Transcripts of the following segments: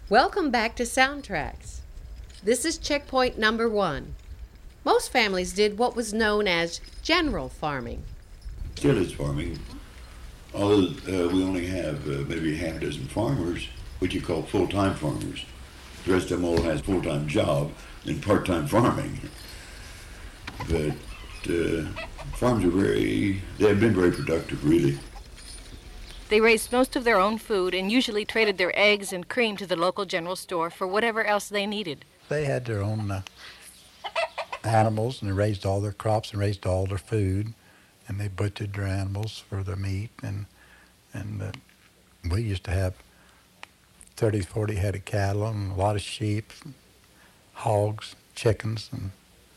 Welcome back to Soundtracks. This is checkpoint number 1. Most families did what was known as general farming. Still is farming, although we only have maybe half a dozen farmers, what you call full-time farmers. The rest of them all has full-time job and part-time farming. But farms they have been very productive, really. They raised most of their own food and usually traded their eggs and cream to the local general store for whatever else they needed. They had their own animals, and they raised all their crops and raised all their food, and they butchered their animals for their meat. And we used to have 30, 40 head of cattle and a lot of sheep, hogs, chickens. And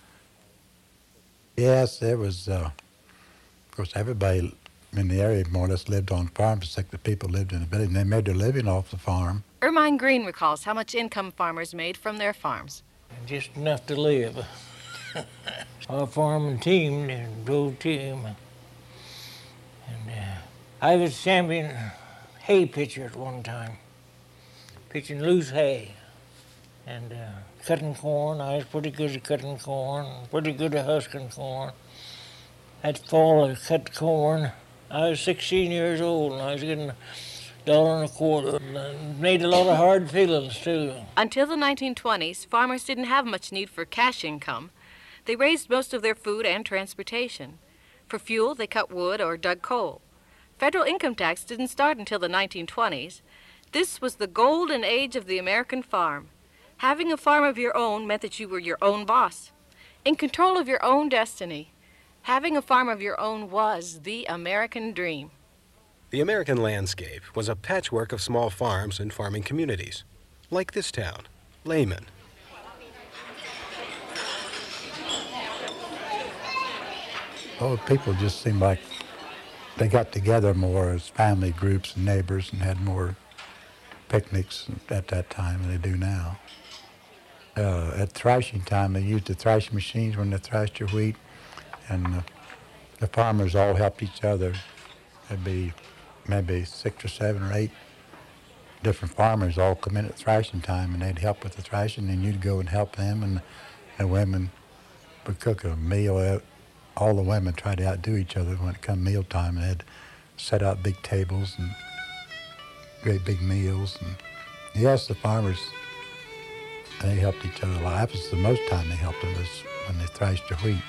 yes, there was, of course, everybody in the area more or less lived on farms, except the people lived in the village, and they made their living off the farm. Ermine Green recalls how much income farmers made from their farms. Just enough to live. Our farming team and drove team. And I was champion hay pitcher at one time, pitching loose hay. And cutting corn, I was pretty good at cutting corn, pretty good at husking corn. That fall I cut corn. I was 16 years old and I was getting $1.25 and made a lot of hard feelings too. Until the 1920s, farmers didn't have much need for cash income. They raised most of their food and transportation. For fuel, they cut wood or dug coal. Federal income tax didn't start until the 1920s. This was the golden age of the American farm. Having a farm of your own meant that you were your own boss, in control of your own destiny. Having a farm of your own was the American dream. The American landscape was a patchwork of small farms and farming communities, like this town, Lehman. Oh, people just seemed like they got together more as family groups and neighbors and had more picnics at that time than they do now. At thrashing time, they used the thrashing machines when they thrashed your wheat, and the farmers all helped each other. There'd be maybe 6 or 7 or 8 different farmers all come in at thrashing time, and they'd help with the thrashing, and you'd go and help them, and the women would cook a meal. All the women tried to outdo each other when it come meal time, and they'd set out big tables and great big meals. And yes, the farmers, they helped each other a lot. That was the most time they helped them, was when they thrashed their wheat.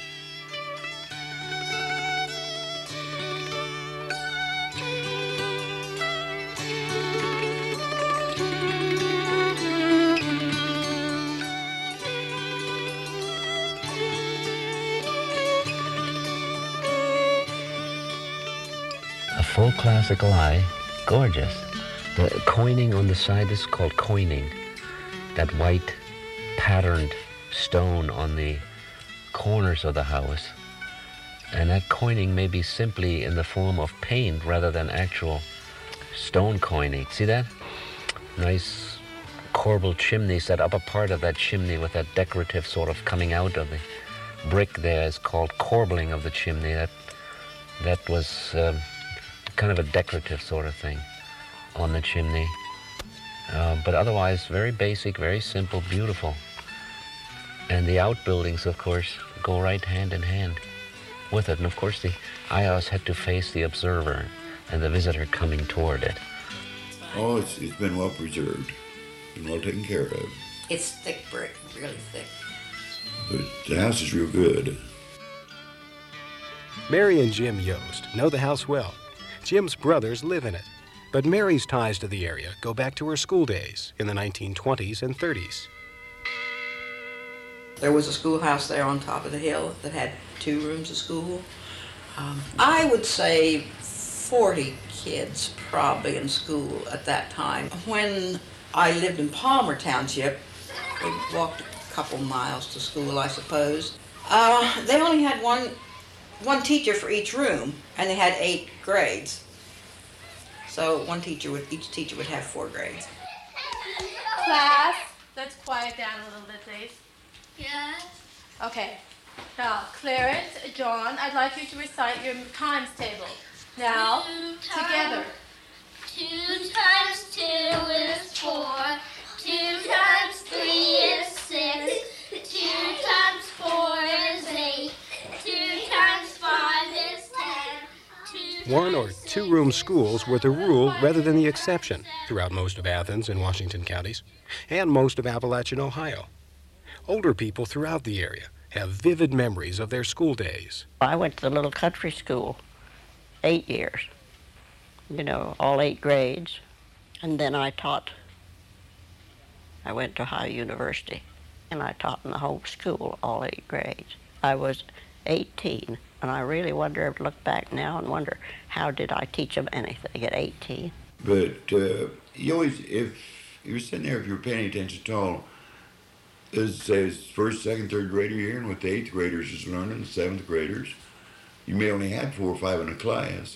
Full classical eye, gorgeous. The coining on the side is called coining. That white patterned stone on the corners of the house. And that coining may be simply in the form of paint rather than actual stone coining. See that? Nice corbelled chimneys. That upper part of that chimney with that decorative sort of coming out of the brick there is called corbelling of the chimney. That was kind of a decorative sort of thing on the chimney. But otherwise, very basic, very simple, beautiful. And the outbuildings, of course, go right hand in hand with it. And of course, the ihouse had to face the observer and the visitor coming toward it. Oh, it's been well preserved, been well taken care of. It's thick brick, really thick. But the house is real good. Mary and Jim Yost know the house well. Jim's brothers live in it. But Mary's ties to the area go back to her school days in the 1920s and 30s. There was a schoolhouse there on top of the hill that had 2 rooms of school. I would say 40 kids probably in school at that time. When I lived in Palmer Township, we walked a couple miles to school, I suppose. They only had one teacher for each room, and they had 8 grades. So each teacher would have 4 grades. Class, let's quiet down a little bit, please. Yes. Okay. Now, Clarence, John, I'd like you to recite your times table. Now, together. 2 times 2 is 4. 1 or 2 room schools were the rule rather than the exception throughout most of Athens and Washington counties, and most of Appalachian Ohio. Older people throughout the area have vivid memories of their school days. I went to the little country school 8 years, all 8 grades, and then I went to Ohio University, and I taught in the home school all 8 grades. I was 18, and I really wonder, look back now and wonder, how did I teach them anything at 18? But you always, if you're sitting there, if you're paying attention to all, as first, second, third grader, you're hearing what the 8th graders is learning, the 7th graders. You may only have 4 or 5 in a class,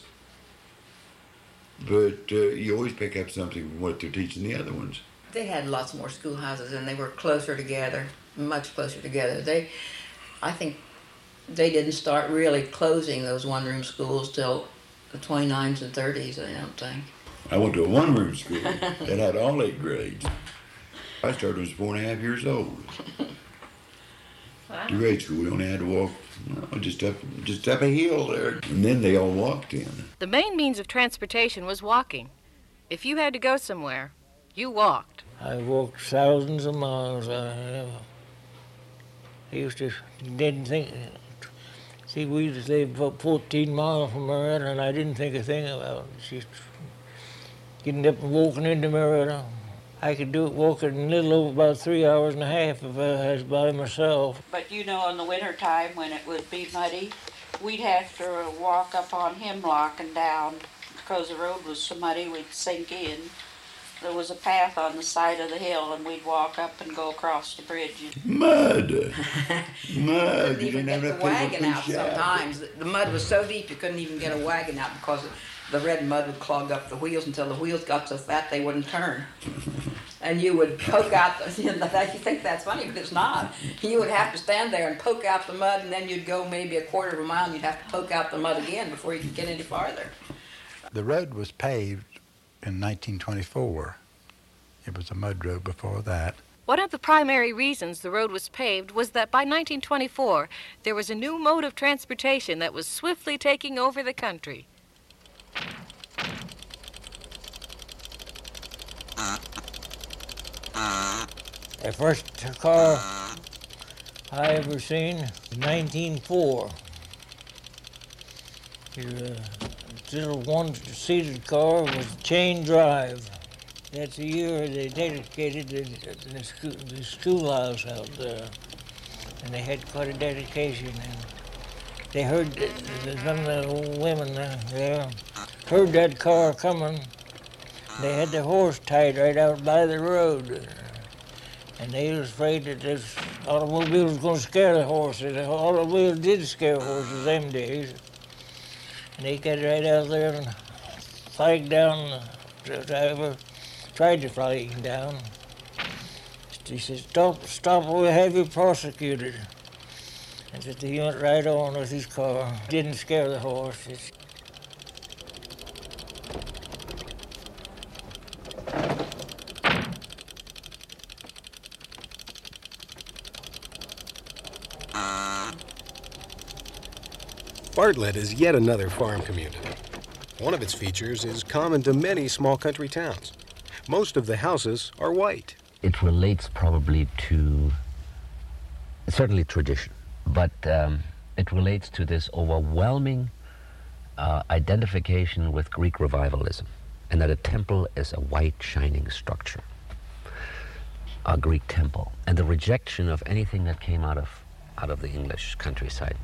but you always pick up something from what they're teaching the other ones. They had lots more schoolhouses, and they were closer together, much closer together. I think they didn't start really closing those one-room schools till the 29s and 30s, I don't think. I went to a one-room school that had all 8 grades. I started when I was 4.5 years old. Wow. To grade school, we only had to walk just up a hill there, and then they all walked in. The main means of transportation was walking. If you had to go somewhere, you walked. I walked thousands of miles. Didn't think. See, we lived about 14 miles from Marietta, and I didn't think a thing about it. Just getting up and walking into Marietta. I could do it walking in a little over about 3 hours and a half if I was by myself. But in the winter time when it would be muddy, we'd have to walk up on Hemlock and down because the road was so muddy we'd sink in. There was a path on the side of the hill, and we'd walk up and go across the bridge. Mud! Mud! You didn't get the wagon out sometimes. The mud was so deep you couldn't even get a wagon out because the red mud would clog up the wheels until the wheels got so fat they wouldn't turn. And you would poke out you think that's funny, but it's not. You would have to stand there and poke out the mud, and then you'd go maybe a quarter of a mile, and you'd have to poke out the mud again before you could get any farther. The road was paved in 1924. It was a mud road before that. One of the primary reasons the road was paved was that by 1924, there was a new mode of transportation that was swiftly taking over the country. The first car I ever seen was 1904. The little one-seated car was chain drive. That's the year they dedicated the schoolhouse out there. And they had quite a dedication. And they heard, some of the women there heard that car coming. They had the horse tied right out by the road. And they was afraid that this automobile was going to scare the horses. The automobile did scare horses them days. And they got right out there and flagged down the driver, tried to flag him down. He said, stop, we'll have you prosecuted. And so he went right on with his car. Didn't scare the horses. Bartlett is yet another farm community. One of its features is common to many small country towns. Most of the houses are white. It relates probably to, certainly tradition, but it relates to this overwhelming identification with Greek revivalism, and that a temple is a white shining structure, a Greek temple, and the rejection of anything that came out of the English countryside.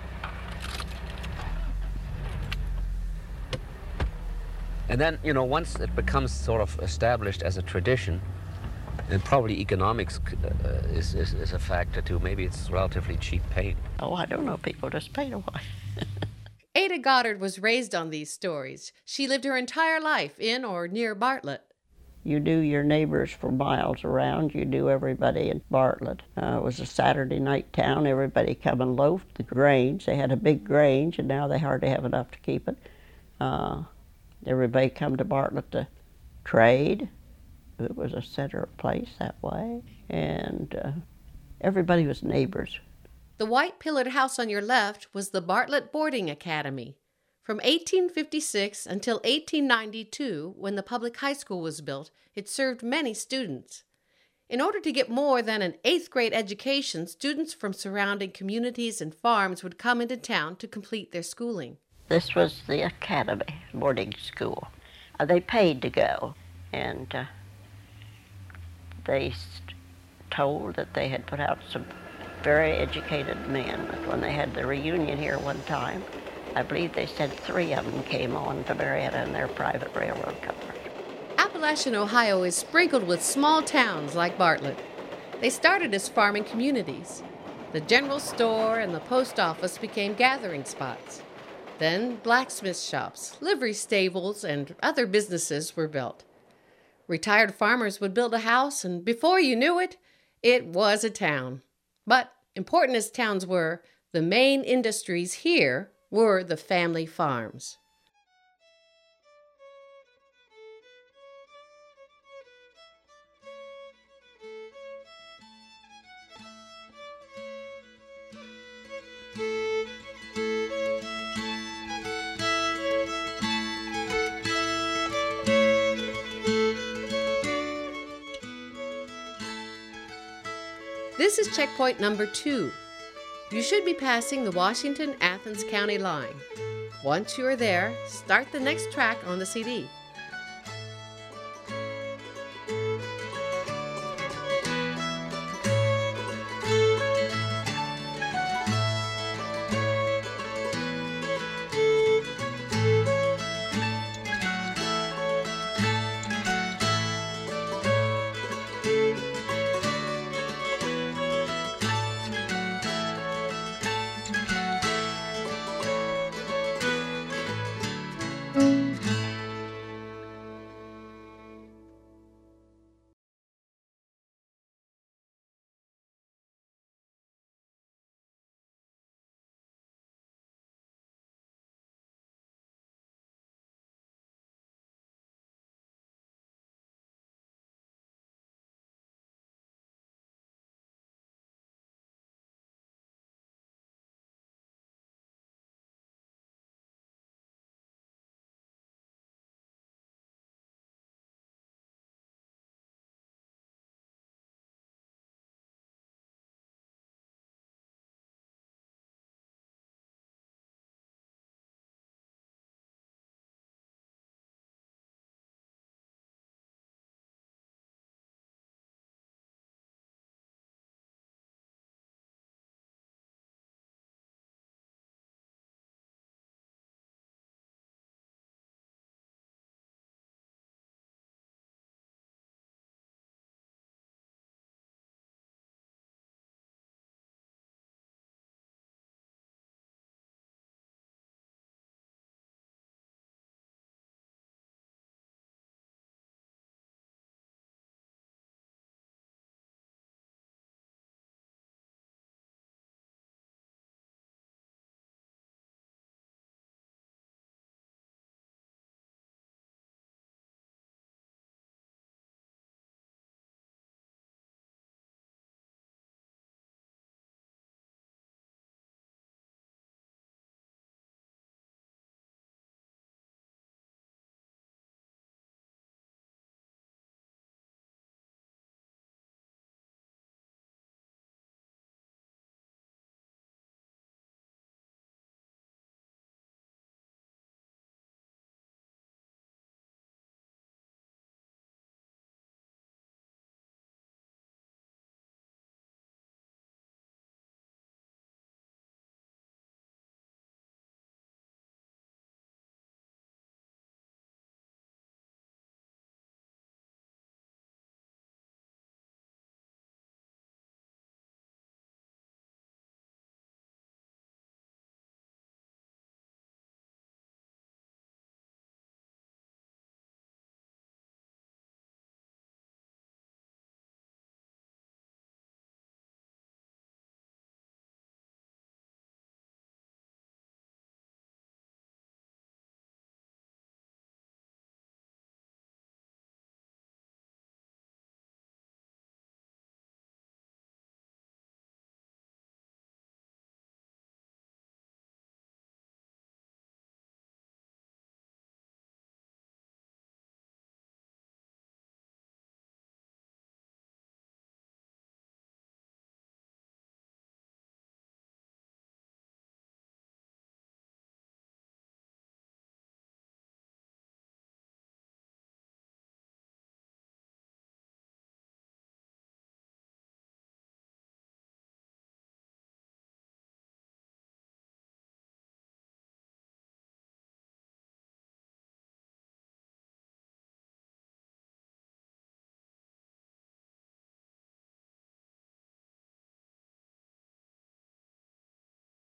And then, once it becomes sort of established as a tradition, and probably economics is a factor too. Maybe it's relatively cheap paint. Oh, I don't know. People just paint away. Ada Goddard was raised on these stories. She lived her entire life in or near Bartlett. You knew your neighbors for miles around. You knew everybody in Bartlett. It was a Saturday night town. Everybody come and loafed the Grange. They had a big Grange, and now they hardly have enough to keep it. Everybody come to Bartlett to trade. It was a center place that way, and everybody was neighbors. The white pillared house on your left was the Bartlett Boarding Academy. From 1856 until 1892, when the public high school was built, it served many students. In order to get more than an 8th grade education, students from surrounding communities and farms would come into town to complete their schooling. This was the academy, boarding school. They paid to go, and they told that they had put out some very educated men. When they had the reunion here one time, I believe they said 3 of them came on to Marietta in their private railroad cars. Appalachian, Ohio is sprinkled with small towns like Bartlett. They started as farming communities. The general store and the post office became gathering spots. Then blacksmith shops, livery stables, and other businesses were built. Retired farmers would build a house, and before you knew it, it was a town. But important as towns were, the main industries here were the family farms. This is checkpoint number 2. You should be passing the Washington-Athens County line. Once you are there, start the next track on the CD.